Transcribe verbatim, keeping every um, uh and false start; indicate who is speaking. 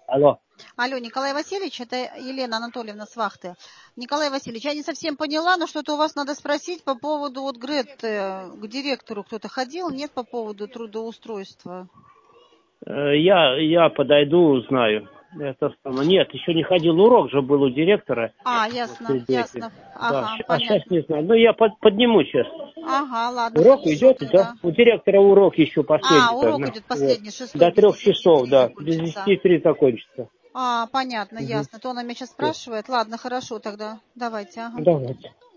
Speaker 1: Алло.
Speaker 2: Алло, Николай Васильевич, это Елена Анатольевна с вахты. Николай Васильевич, я не совсем поняла, но что-то у вас надо спросить по поводу вот Гретты. К директору кто-то ходил, нет, по поводу трудоустройства?
Speaker 1: Я, я подойду, узнаю. Это самое. Нет, еще не ходил, урок же был у директора.
Speaker 2: А, ясно,
Speaker 1: Вот,
Speaker 2: ясно.
Speaker 1: да,
Speaker 2: Ага,
Speaker 1: а сейчас
Speaker 2: понятно.
Speaker 1: не знаю. Ну, я под, подниму сейчас.
Speaker 2: Ага, ладно,
Speaker 1: Урок
Speaker 2: хорошо
Speaker 1: идет,
Speaker 2: тогда.
Speaker 1: да? У директора урок еще
Speaker 2: А,
Speaker 1: последний.
Speaker 2: урок
Speaker 1: Да,
Speaker 2: идет
Speaker 1: вот.
Speaker 2: последний, шестой,
Speaker 1: До
Speaker 2: без
Speaker 1: трех
Speaker 2: десяти
Speaker 1: часов,
Speaker 2: три
Speaker 1: да. Без
Speaker 2: закончится.
Speaker 1: десяти три закончится.
Speaker 2: А, понятно,
Speaker 1: Угу.
Speaker 2: ясно. То она меня сейчас
Speaker 1: Все.
Speaker 2: спрашивает. Ладно, хорошо тогда. Давайте, ага.
Speaker 1: Давайте.